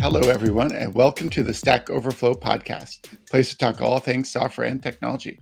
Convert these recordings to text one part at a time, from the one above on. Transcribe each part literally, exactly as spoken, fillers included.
Hello, everyone, and welcome to the Stack Overflow podcast, a place to talk all things software and technology.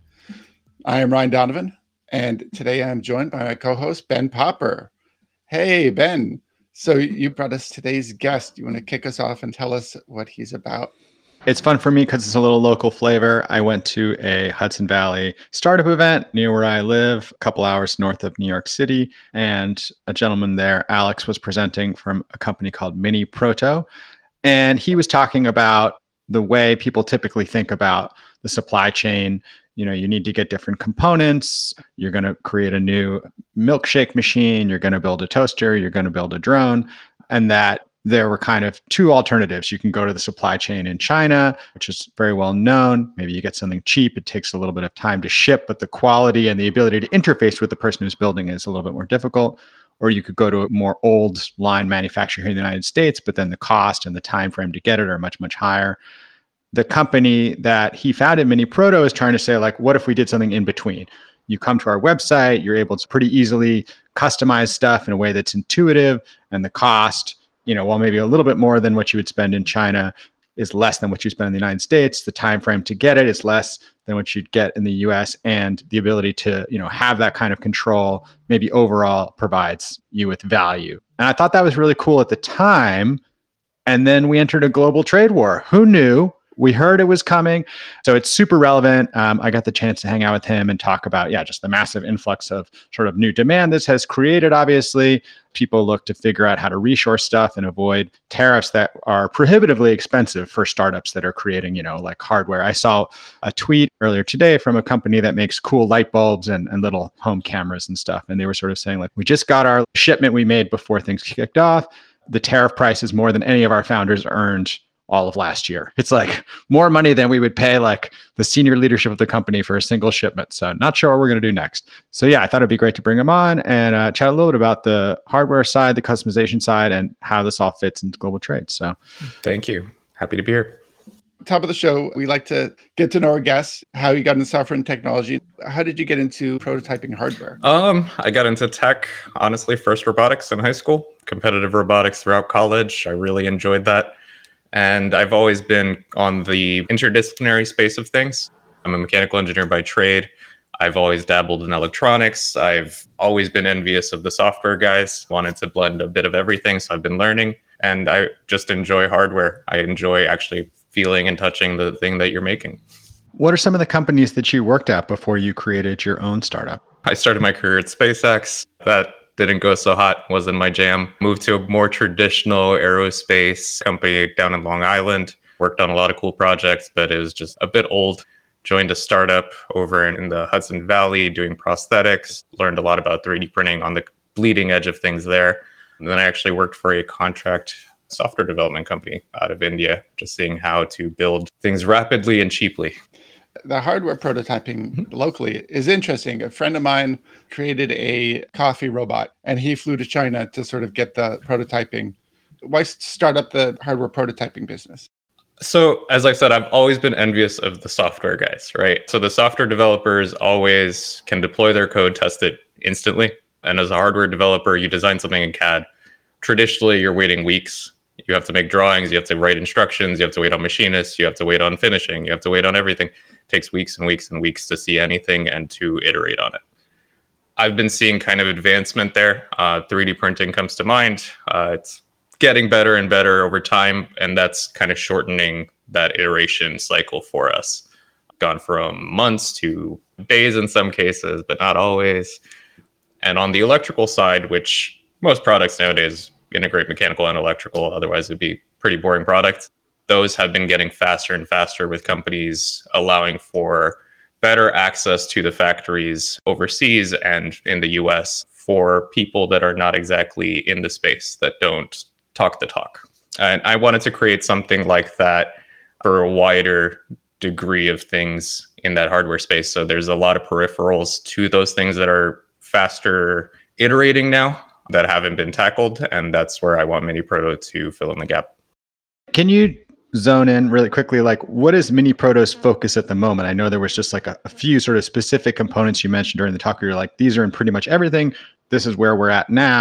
I am Ryan Donovan, and today I'm joined by my co-host, Ben Popper. Hey, Ben. So you brought us today's guest. You want to kick us off and tell us what he's about? It's fun for me because it's a little local flavor. I went to a Hudson Valley startup event near where I live, a couple hours north of New York City. And a gentleman there, Alex, was presenting from a company called Mini Proto. And he was talking about the way people typically think about the supply chain. You know, you need to get different components. You're going to create a new milkshake machine. You're going to build a toaster. You're going to build a drone. And that there were kind of two alternatives. You can go to the supply chain in China, which is very well known. Maybe you get something cheap. It takes a little bit of time to ship, but the quality and the ability to interface with the person who's building is a little bit more difficult. Or you could go to a more old line manufacturer here in the United States, but then the cost and the time frame to get it are much, much higher. The company that he founded, Mini Proto, is trying to say, like, what if we did something in between? You come to our website, you're able to pretty easily customize stuff in a way that's intuitive, and the cost, you know, while maybe a little bit more than what you would spend in China, is less than what you spend in the United States. The time frame to get it is less than what you'd get in the U S, and the ability to, you know, have that kind of control maybe overall provides you with value. And I thought that was really cool at the time. And then we entered a global trade war. Who knew? We heard it was coming. So it's super relevant. Um, I got the chance to hang out with him and talk about, yeah, just the massive influx of sort of new demand this has created. Obviously, people look to figure out how to reshore stuff and avoid tariffs that are prohibitively expensive for startups that are creating, you know, like hardware. I saw a tweet earlier today from a company that makes cool light bulbs and, and little home cameras and stuff. And they were sort of saying, like, we just got our shipment we made before things kicked off. The tariff price is more than any of our founders earned all of last year. It's like more money than we would pay like the senior leadership of the company for a single shipment. So not sure what we're going to do next. So yeah, I thought it'd be great to bring him on and uh, chat a little bit about the hardware side, the customization side, and how this all fits into global trade. So thank you. Happy to be here. Top of the show, we like to get to know our guests, how you got into software and technology. How did you get into prototyping hardware? Um, I got into tech, honestly, first robotics in high school, competitive robotics throughout college. I really enjoyed that. And I've always been on the interdisciplinary space of things. I'm a mechanical engineer by trade. I've always dabbled in electronics. I've always been envious of the software guys, wanted to blend a bit of everything. So I've been learning, and I just enjoy hardware. I enjoy actually feeling and touching the thing that you're making. What are some of the companies that you worked at before you created your own startup? I started my career at SpaceX. That didn't go so hot, wasn't my jam. Moved to a more traditional aerospace company down in Long Island. Worked on a lot of cool projects, but it was just a bit old. Joined a startup over in the Hudson Valley doing prosthetics. Learned a lot about three D printing on the bleeding edge of things there. And then I actually worked for a contract software development company out of India, just seeing how to build things rapidly and cheaply. The hardware prototyping mm-hmm. locally is interesting. A friend of mine created a coffee robot, and he flew to China to sort of get the prototyping. Why start up the hardware prototyping business? So, as I said, I've always been envious of the software guys, right? So the software developers always can deploy their code, test it instantly. And as a hardware developer, you design something in C A D. Traditionally, you're waiting weeks. You have to make drawings, you have to write instructions, you have to wait on machinists, you have to wait on finishing, you have to wait on everything. It takes weeks and weeks and weeks to see anything and to iterate on it. I've been seeing kind of advancement there. Uh, three D printing comes to mind. Uh, it's getting better and better over time, and that's kind of shortening that iteration cycle for us. Gone from months to days in some cases, but not always. And on the electrical side, which most products nowadays integrate mechanical and electrical, otherwise it'd be pretty boring products. Those have been getting faster and faster with companies allowing for better access to the factories overseas and in the U S for people that are not exactly in the space, that don't talk the talk. And I wanted to create something like that for a wider degree of things in that hardware space. So there's a lot of peripherals to those things that are faster iterating now that haven't been tackled. And that's where I want Mini Proto to fill in the gap. Can you zone in really quickly, like what is Mini Proto's focus at the moment? I know there was just like a, a few sort of specific components you mentioned during the talk where you're like, these are in pretty much everything. This is where we're at now.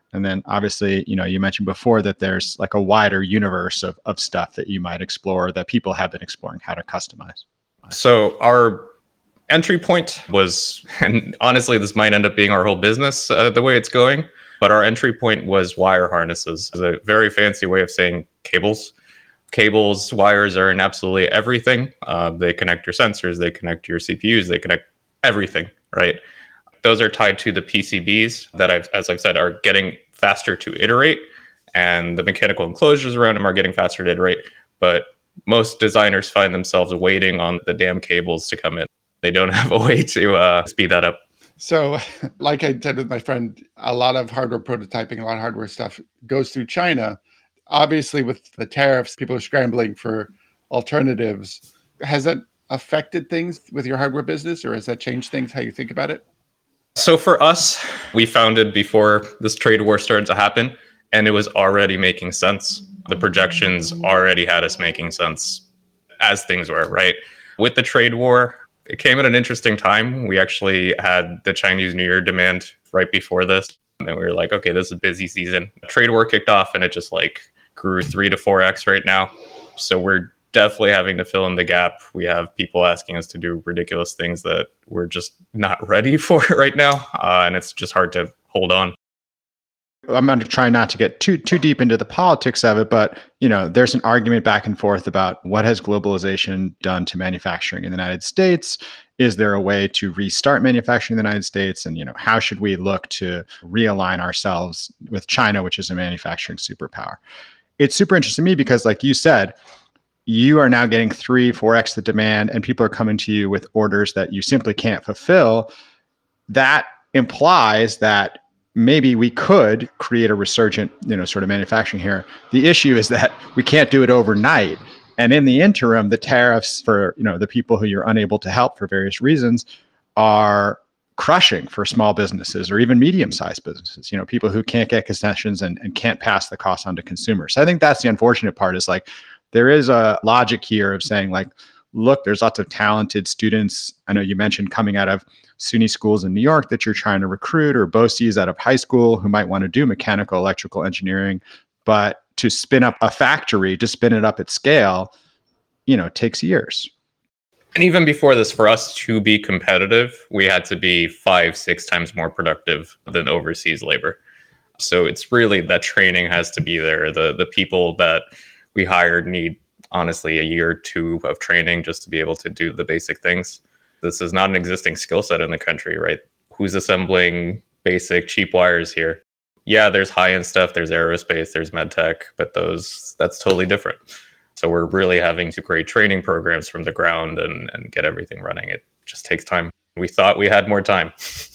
And then obviously, you know, you mentioned before that there's like a wider universe of, of stuff that you might explore that people have been exploring how to customize. So our entry point was, and honestly, this might end up being our whole business uh, the way it's going, but our entry point was wire harnesses. It's a very fancy way of saying cables. Cables, wires are in absolutely everything. Uh, they connect your sensors, they connect your C P Us, they connect everything, right? Those are tied to the P C Bs that I've, as I've said, are getting faster to iterate, and the mechanical enclosures around them are getting faster to iterate. But most designers find themselves waiting on the damn cables to come in. They don't have a way to uh, speed that up. So, like I said with my friend, a lot of hardware prototyping, a lot of hardware stuff goes through China. Obviously, with the tariffs, people are scrambling for alternatives. Has that affected things with your hardware business, or has that changed things, how you think about it? So for us, we founded before this trade war started to happen, and it was already making sense. The projections already had us making sense as things were, right? With the trade war, it came at an interesting time. We actually had the Chinese New Year demand right before this. And we were like, okay, this is a busy season. Trade war kicked off and it just like grew three to four X right now. So we're definitely having to fill in the gap. We have people asking us to do ridiculous things that we're just not ready for right now. Uh, and it's just hard to hold on. I'm going to try not to get too too deep into the politics of it, but you know, there's an argument back and forth about what has globalization done to manufacturing in the United States. Is there a way to restart manufacturing in the United States? And you know, how should we look to realign ourselves with China, which is a manufacturing superpower? It's super interesting to me because, like you said, you are now getting three, four X the demand, and people are coming to you with orders that you simply can't fulfill. That implies that maybe we could create a resurgent, you know, sort of manufacturing here. The issue is that we can't do it overnight. And in the interim, the tariffs for, you know, the people who you're unable to help for various reasons are crushing for small businesses or even medium-sized businesses, you know, people who can't get concessions and, and can't pass the cost on to consumers. So I think that's the unfortunate part is like, there is a logic here of saying like, look, there's lots of talented students. I know you mentioned coming out of SUNY schools in New York that you're trying to recruit, or B O C Es out of high school who might want to do mechanical, electrical engineering. But to spin up a factory, to spin it up at scale, you know, takes years. And even before this, for us to be competitive, we had to be five, six times more productive than overseas labor. So it's really that training has to be there. The the people that we hired need honestly a year or two of training just to be able to do the basic things. This is not an existing skill set in the country, right? Who's assembling basic cheap wires here? Yeah, there's high-end stuff, there's aerospace, there's med tech, but those that's totally different. So we're really having to create training programs from the ground and, and get everything running. It just takes time. We thought we had more time.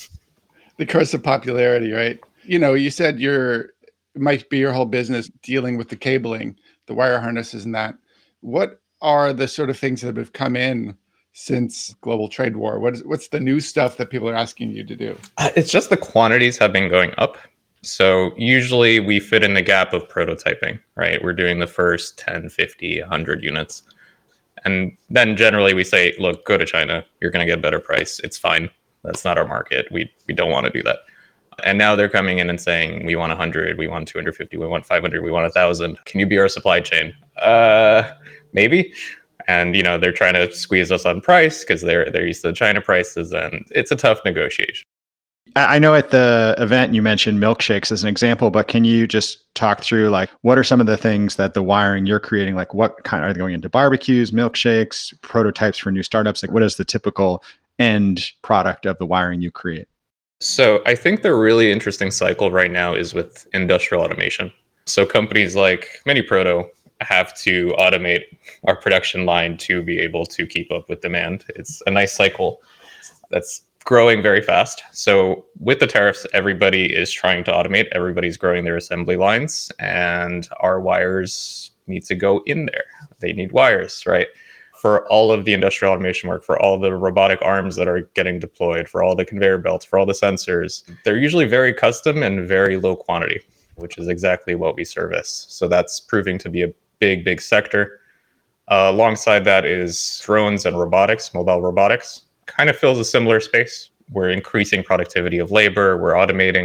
The curse of popularity, right? You know, you said your it might be your whole business dealing with the cabling, the wire harnesses and that. What are the sort of things that have come in since global trade war? What is, what's the new stuff that people are asking you to do? Uh, it's just the quantities have been going up. So usually we fit in the gap of prototyping, right? We're doing the first ten, fifty, one hundred units. And then generally we say, look, go to China. You're going to get a better price. It's fine. That's not our market. We we don't want to do that. And now they're coming in and saying, we want one hundred, we want two hundred fifty, we want five hundred, we want one thousand. Can you be our supply chain? Uh, maybe. And, you know, they're trying to squeeze us on price because they're, they're used to the China prices. And it's a tough negotiation. I know at the event you mentioned milkshakes as an example, but can you just talk through like what are some of the things that the wiring you're creating? Like what kind are they going into barbecues, milkshakes, prototypes for new startups? Like what is the typical end product of the wiring you create? So I think the really interesting cycle right now is with industrial automation. So companies like MiniProto have to automate our production line to be able to keep up with demand. It's a nice cycle that's growing very fast. So with the tariffs, everybody is trying to automate. Everybody's growing their assembly lines, and our wires need to go in there. They need wires, right? For all of the industrial automation work, for all the robotic arms that are getting deployed, for all the conveyor belts, for all the sensors, they're usually very custom and very low quantity, which is exactly what we service. So that's proving to be a big, big sector. Uh, alongside that is drones and robotics, mobile robotics. Kind of fills a similar space. We're increasing productivity of labor, we're automating.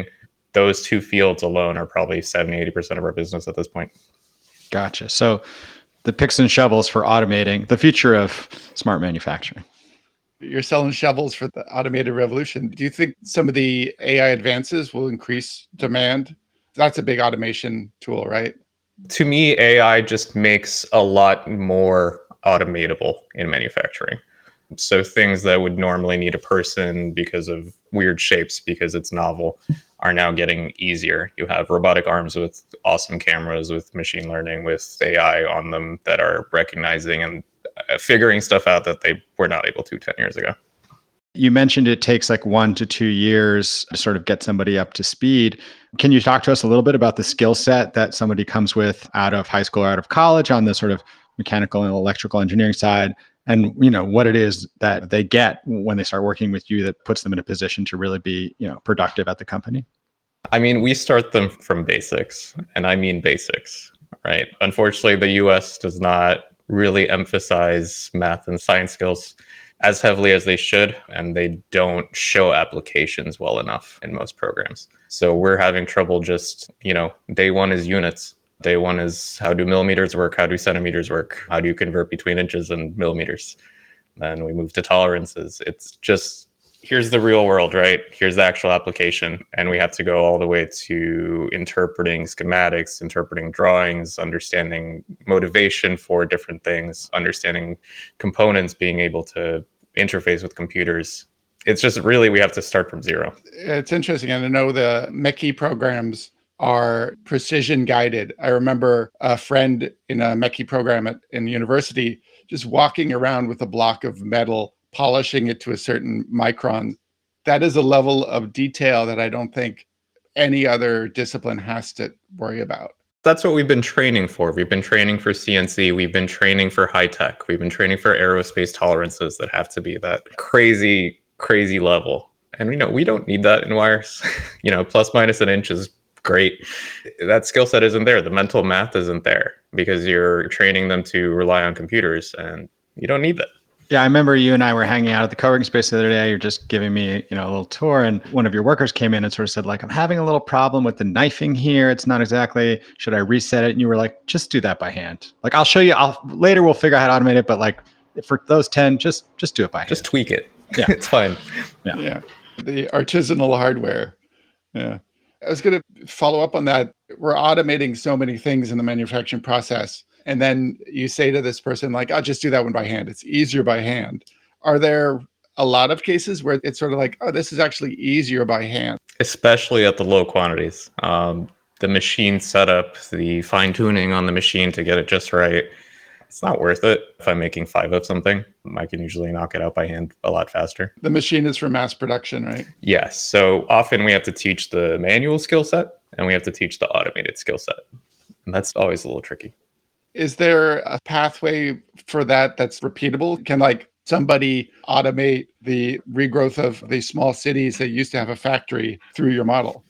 those two fields alone are probably seventy, eighty percent of our business at this point. Gotcha. So the picks and shovels for automating the future of smart manufacturing. You're selling shovels for the automated revolution. Do you think some of the A I advances will increase demand? That's a big automation tool, right? To me, A I just makes a lot more automatable in manufacturing. So things that would normally need a person because of weird shapes, because it's novel, are now getting easier. You have robotic arms with awesome cameras, with machine learning, with A I on them that are recognizing and figuring stuff out that they were not able to ten years ago. You mentioned it takes like one to two years to sort of get somebody up to speed. Can you talk to us a little bit about the skill set that somebody comes with out of high school or out of college on the sort of mechanical and electrical engineering side, and you know what it is that they get when they start working with you that puts them in a position to really be, you know, productive at the company? I mean, we start them from basics, and I mean basics, right? Unfortunately, the U S does not really emphasize math and science skills as heavily as they should, and they don't show applications well enough in most programs. So we're having trouble just, you know, day one is units. Day one is how do millimeters work? How do centimeters work? How do you convert between inches and millimeters? Then we move to tolerances. It's just, here's the real world, right? Here's the actual application. And we have to go all the way to interpreting schematics, interpreting drawings, understanding motivation for different things, understanding components, being able to interface with computers. It's just really, we have to start from zero. It's interesting. And I know the M E C I programs are precision guided. I remember a friend in a M E C I program at in university just walking around with a block of metal, polishing it to a certain micron. That is a level of detail that I don't think any other discipline has to worry about. That's what we've been training for. We've been training for C N C. We've been training for high tech. We've been training for aerospace tolerances that have to be that crazy, crazy level. And, you know, we don't need that in wires. You know, plus minus an inch is great. That skill set isn't there. The mental math isn't there because you're training them to rely on computers, and you don't need that. Yeah, I remember you and I were hanging out at the co-working space the other day. You're just giving me, you know, a little tour, and one of your workers came in and sort of said, like, I'm having a little problem with the knifing here. It's not exactly, should I reset it? And you were like, just do that by hand. Like, I'll show you, I'll later we'll figure out how to automate it, but like for those ten, just just do it by hand. Just tweak it. Yeah. It's fine. Yeah. Yeah. The artisanal hardware. Yeah. I was going to follow up on that. We're automating so many things in the manufacturing process. And then you say to this person, like, I'll just do that one by hand. It's easier by hand. Are there a lot of cases where it's sort of like, oh, this is actually easier by hand? Especially at the low quantities. Um, the machine setup, the fine tuning on the machine to get it just right. It's not worth it. If I'm making five of something, I can usually knock it out by hand a lot faster. The machine is for mass production, right? Yes. So often we have to teach the manual skill set and we have to teach the automated skill set. And that's always a little tricky. Is there a pathway for that that's repeatable? Can like somebody automate the regrowth of these small cities that used to have a factory through your model?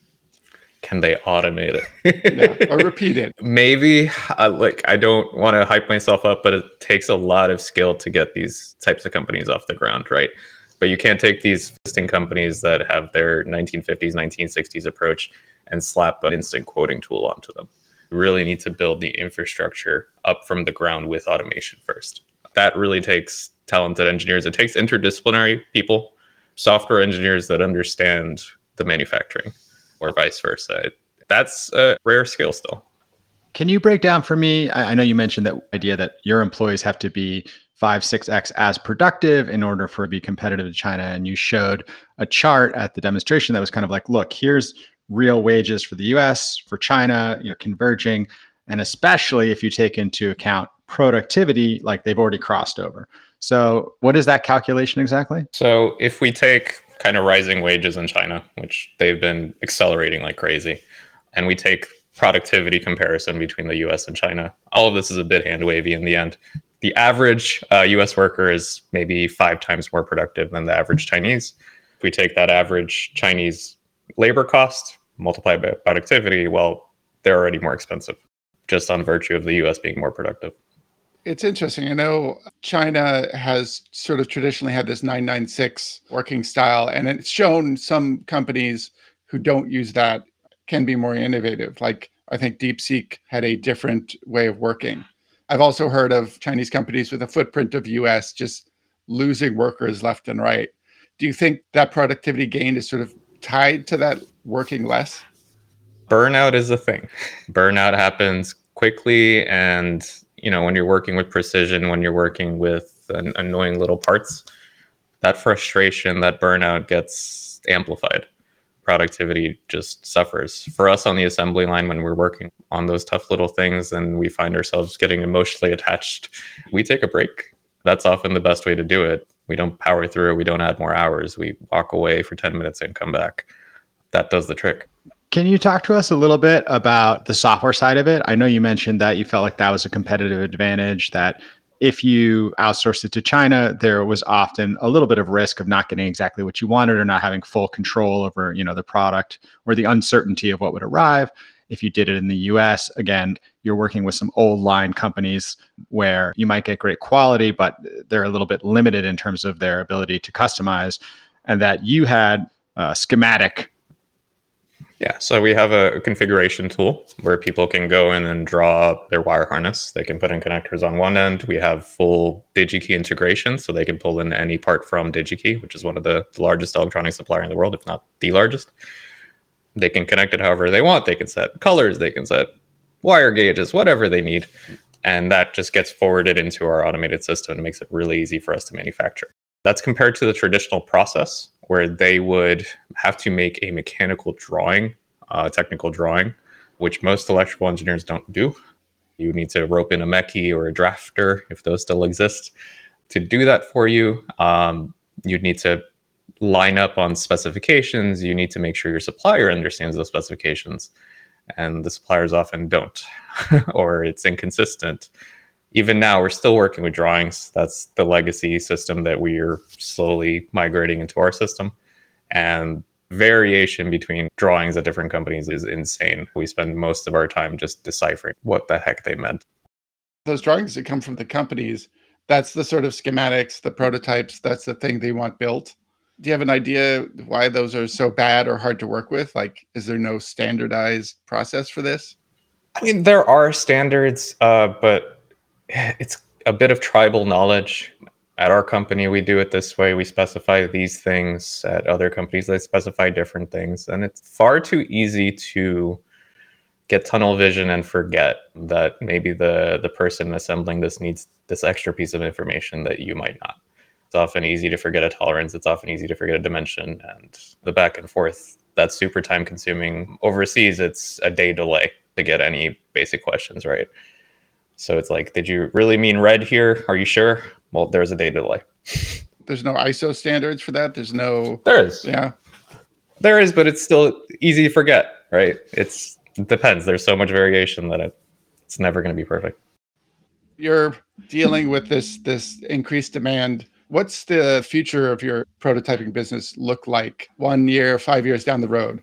Can they automate it? Yeah, or repeat it? Maybe. Uh, like, I don't want to hype myself up, but it takes a lot of skill to get these types of companies off the ground, right? But you can't take these existing companies that have their nineteen fifties, nineteen sixties approach and slap an instant quoting tool onto them. You really need to build the infrastructure up from the ground with automation first. That really takes talented engineers. It takes interdisciplinary people, software engineers that understand the manufacturing, or vice versa. That's a rare skill still. Can you break down for me? I, I know you mentioned that idea that your employees have to be five, six X as productive in order for it to be competitive to China. And you showed a chart at the demonstration that was kind of like, look, here's real wages for the U S, for China, you know, converging. And especially if you take into account productivity, like they've already crossed over. So what is that calculation exactly? So if we take kind of rising wages in China, which they've been accelerating like crazy, and we take productivity comparison between the U S and China, all of this is a bit hand wavy in the end. The average uh, U S worker is maybe five times more productive than the average Chinese. If we take that average Chinese labor cost, multiply by productivity, well, they're already more expensive just on virtue of the U S being more productive. It's interesting. I know China has sort of traditionally had this nine nine six working style, and it's shown some companies who don't use that can be more innovative. Like I think DeepSeek had a different way of working. I've also heard of Chinese companies with a footprint of U S just losing workers left and right. Do you think that productivity gain is sort of tied to that working less? Burnout is a thing. Burnout happens quickly, and you know, when you're working with precision, when you're working with an annoying little parts, that frustration, that burnout gets amplified. Productivity just suffers. For us on the assembly line, when we're working on those tough little things and we find ourselves getting emotionally attached, we take a break. That's often the best way to do it. We don't power through, we don't add more hours. We walk away for ten minutes and come back. That does the trick. Can you talk to us a little bit about the software side of it? I know you mentioned that you felt like that was a competitive advantage, that if you outsourced it to China, there was often a little bit of risk of not getting exactly what you wanted or not having full control over, you know, the product or the uncertainty of what would arrive. If you did it in the U S, again, you're working with some old line companies where you might get great quality, but they're a little bit limited in terms of their ability to customize, and that you had a schematic. Yeah, so we have a configuration tool where people can go in and draw their wire harness. They can put in connectors on one end. We have full DigiKey integration, so they can pull in any part from DigiKey, which is one of the largest electronic supplier in the world, if not the largest. They can connect it however they want. They can set colors, they can set wire gauges, whatever they need. And that just gets forwarded into our automated system and makes it really easy for us to manufacture. That's compared to the traditional process where they would have to make a mechanical drawing, uh, technical drawing, which most electrical engineers don't do. You need to rope in a mechie or a drafter, if those still exist. To do that for you, um, you'd need to line up on specifications. You need to make sure your supplier understands those specifications. And the suppliers often don't, or it's inconsistent. Even now, we're still working with drawings. That's the legacy system that we are slowly migrating into our system. And variation between drawings at different companies is insane. We spend most of our time just deciphering what the heck they meant. Those drawings that come from the companies, that's the sort of schematics, the prototypes, that's the thing they want built. Do you have an idea why those are so bad or hard to work with? Like, is there no standardized process for this? I mean, there are standards, uh, but it's a bit of tribal knowledge. At our company, we do it this way. We specify these things. At other companies, they specify different things. And it's far too easy to get tunnel vision and forget that maybe the, the person assembling this needs this extra piece of information that you might not. It's often easy to forget a tolerance. It's often easy to forget a dimension, and the back and forth, that's super time consuming. Overseas, it's a day delay to get any basic questions right. So it's like, did you really mean red here? Are you sure? Well, there's a day delay. There's no I S O standards for that. There's no. There is. Yeah. There is, but it's still easy to forget, right? It's, it depends. There's so much variation that it, it's never going to be perfect. You're dealing with this this increased demand. What's the future of your prototyping business look like one year, five years down the road?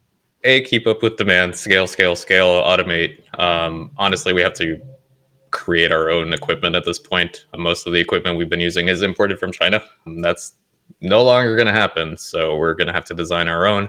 A, keep up with demand, scale, scale, scale, automate. Um, honestly, we have to create our own equipment at this point. Most of the equipment we've been using is imported from China. And that's no longer going to happen. So we're going to have to design our own.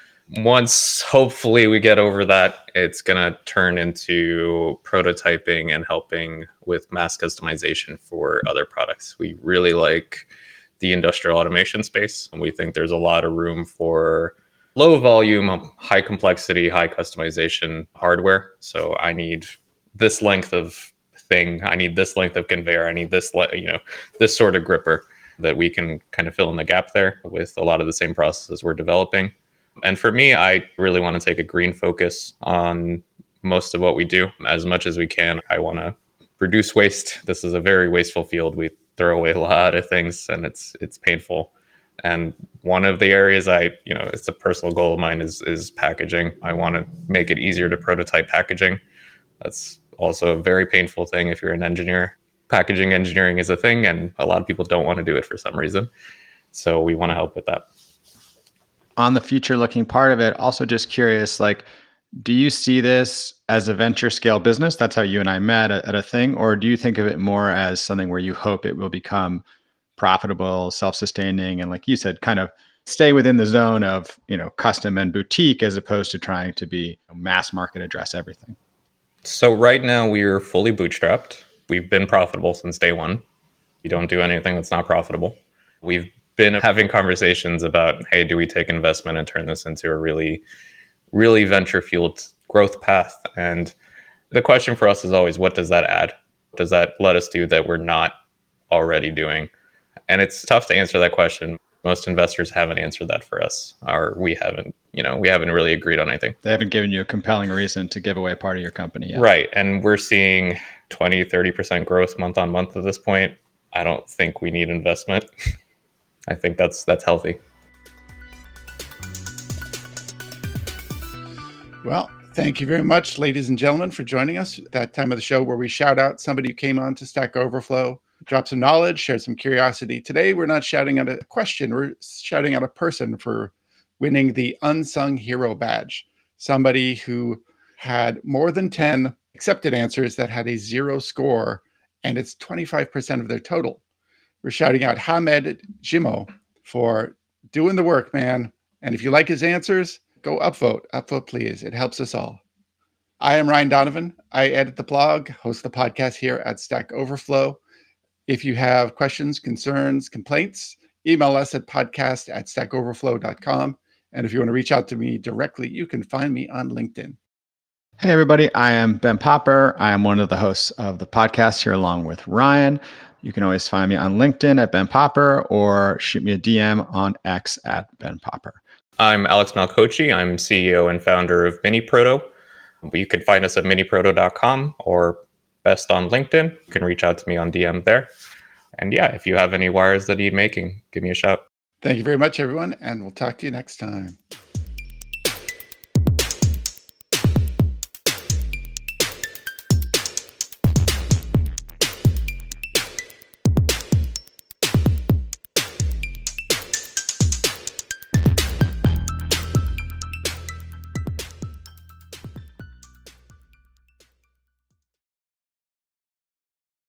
Once, hopefully, we get over that, it's going to turn into prototyping and helping with mass customization for other products. We really like the industrial automation space, and we think there's a lot of room for low volume, high complexity, high customization hardware. So I need this length of thing. I need this length of conveyor. I need this, you know, this sort of gripper, that we can kind of fill in the gap there with a lot of the same processes we're developing. And for me, I really want to take a green focus on most of what we do as much as we can. I want to reduce waste. This is a very wasteful field. We throw away a lot of things, and it's it's painful. And one of the areas I, you know, it's a personal goal of mine is is packaging. I want to make it easier to prototype packaging. That's also a very painful thing if you're an engineer. Packaging engineering is a thing, and a lot of people don't want to do it for some reason. So we want to help with that. On the future looking part of it, also just curious, like, do you see this as a venture scale business? That's how you and I met at, at a thing. Or do you think of it more as something where you hope it will become profitable, self-sustaining, and like you said, kind of stay within the zone of, you know, custom and boutique as opposed to trying to be mass market, address everything? So right now we're fully bootstrapped. We've been profitable since day one. We don't do anything that's not profitable. We've been having conversations about, hey, do we take investment and turn this into a really, really venture-fueled growth path? And the question for us is always, what does that add? Does that let us do that we're not already doing? And it's tough to answer that question. Most investors haven't answered that for us, or we haven't, you know, we haven't really agreed on anything. They haven't given you a compelling reason to give away part of your company yet. Right. And we're seeing twenty, thirty percent growth month on month at this point. I don't think we need investment. I think that's that's healthy. Well, thank you very much, ladies and gentlemen, for joining us at that time of the show where we shout out somebody who came on to Stack Overflow, drop some knowledge, share some curiosity. Today, we're not shouting out a question. We're shouting out a person for winning the Unsung Hero Badge. Somebody who had more than ten accepted answers that had a zero score, and it's twenty-five percent of their total. We're shouting out Hamed Jimo for doing the work, man. And if you like his answers, go upvote. Upvote, please. It helps us all. I am Ryan Donovan. I edit the blog, host the podcast here at Stack Overflow. If you have questions, concerns, complaints, email us at podcast at stack overflow dot com. And if you want to reach out to me directly, you can find me on LinkedIn. Hey, everybody. I am Ben Popper. I am one of the hosts of the podcast here along with Ryan. You can always find me on LinkedIn at Ben Popper or shoot me a D M on X at Ben Popper. I'm Alex Malcoci. I'm C E O and founder of MiniProto. You can find us at mini proto dot com or best on LinkedIn. You can reach out to me on D M there. And yeah, if you have any wires that need making, give me a shout. Thank you very much, everyone, and we'll talk to you next time.